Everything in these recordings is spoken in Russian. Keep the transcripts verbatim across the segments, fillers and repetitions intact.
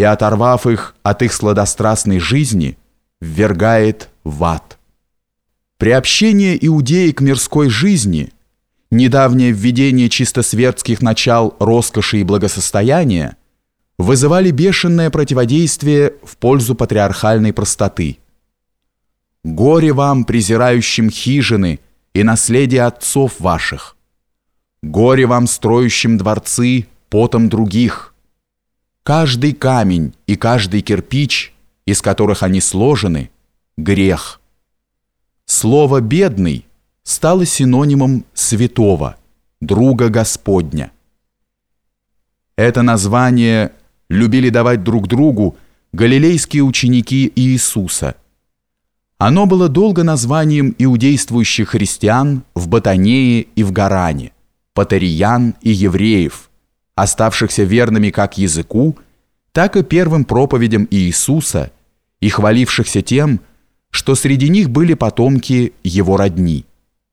и, оторвав их от их сладострастной жизни, ввергает в ад. Приобщение иудеи к мирской жизни, недавнее введение чистосветских начал роскоши и благосостояния вызывали бешеное противодействие в пользу патриархальной простоты. «Горе вам, презирающим хижины и наследие отцов ваших! Горе вам, строящим дворцы потом других! Каждый камень и каждый кирпич, из которых они сложены, — грех». Слово «бедный» стало синонимом святого, друга Господня. Это название любили давать друг другу галилейские ученики Иисуса. Оно было долго названием иудействующих христиан в Батанее и в Гаране, патариян и евреев, оставшихся верными как языку, так и первым проповедям Иисуса и хвалившихся тем, что среди них были потомки его родни.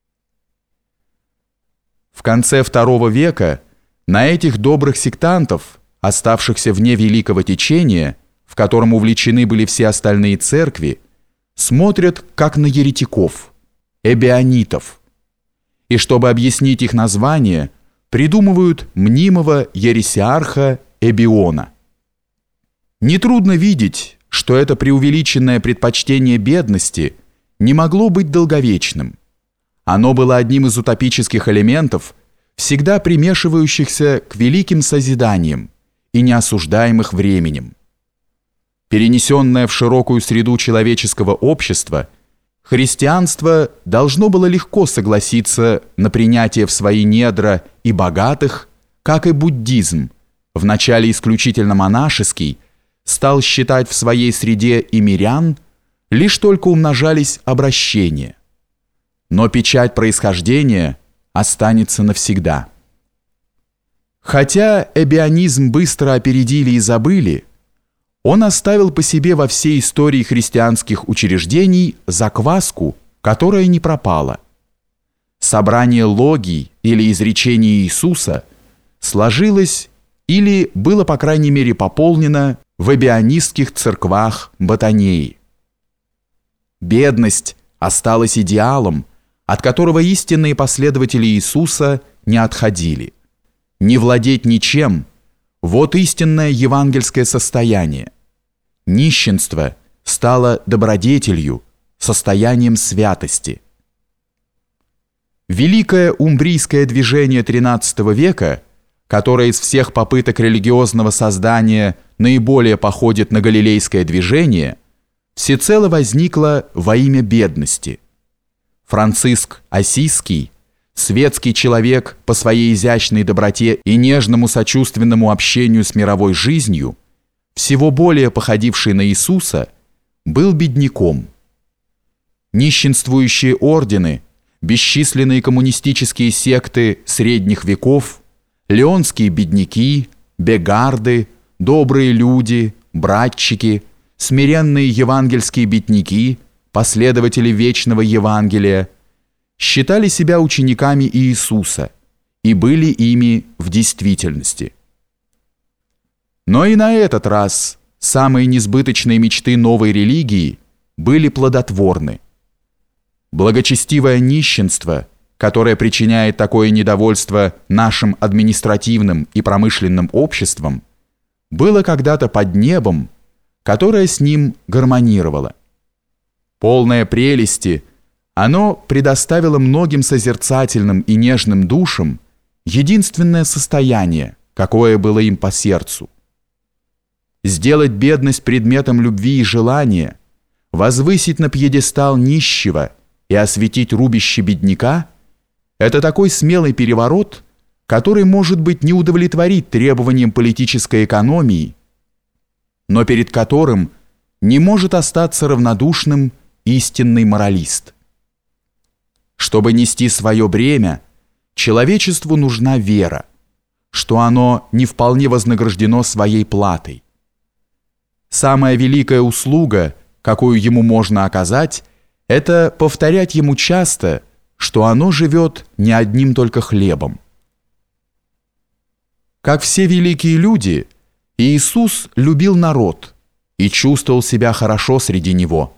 В конце второго века на этих добрых сектантов, оставшихся вне великого течения, в котором увлечены были все остальные церкви, смотрят как на еретиков, эбионитов, и чтобы объяснить их название, придумывают мнимого ересиарха Эбиона. Нетрудно видеть, что это преувеличенное предпочтение бедности не могло быть долговечным. Оно было одним из утопических элементов, всегда примешивающихся к великим созиданиям и неосуждаемых временем. Перенесенное в широкую среду человеческого общества, христианство должно было легко согласиться на принятие в свои недра и богатых, как и буддизм, вначале исключительно монашеский, стал считать в своей среде и мирян, лишь только умножались обращения. Но печать происхождения останется навсегда. Хотя эбионизм быстро опередили и забыли, он оставил по себе во всей истории христианских учреждений закваску, которая не пропала. Собрание логий или изречений Иисуса сложилось или было, по крайней мере, пополнено в эбионистских церквах Батанеи. Бедность осталась идеалом, от которого истинные последователи Иисуса не отходили. Не владеть ничем – вот истинное евангельское состояние. Нищенство стало добродетелью, состоянием святости. Великое умбрийское движение тринадцатого века, которое из всех попыток религиозного создания наиболее походит на галилейское движение, всецело возникло во имя бедности. Франциск Ассизский, светский человек по своей изящной доброте и нежному сочувственному общению с мировой жизнью, всего более походивший на Иисуса, был бедняком. Нищенствующие ордены, бесчисленные коммунистические секты средних веков, леонские бедняки, бегарды, добрые люди, братчики, смиренные евангельские бедняки, последователи вечного Евангелия, считали себя учениками Иисуса и были ими в действительности. Но и на этот раз самые несбыточные мечты новой религии были плодотворны. Благочестивое нищенство, которое причиняет такое недовольство нашим административным и промышленным обществам, было когда-то под небом, которое с ним гармонировало. Полное прелести, оно предоставило многим созерцательным и нежным душам единственное состояние, какое было им по сердцу. Сделать бедность предметом любви и желания, возвысить на пьедестал нищего и осветить рубище бедняка – это такой смелый переворот, который, может быть, не удовлетворит требованиям политической экономии, но перед которым не может остаться равнодушным истинный моралист. Чтобы нести свое бремя, человечеству нужна вера, что оно не вполне вознаграждено своей платой. Самая великая услуга, какую ему можно оказать, это повторять ему часто, что оно живет не одним только хлебом. Как все великие люди, Иисус любил народ и чувствовал себя хорошо среди него.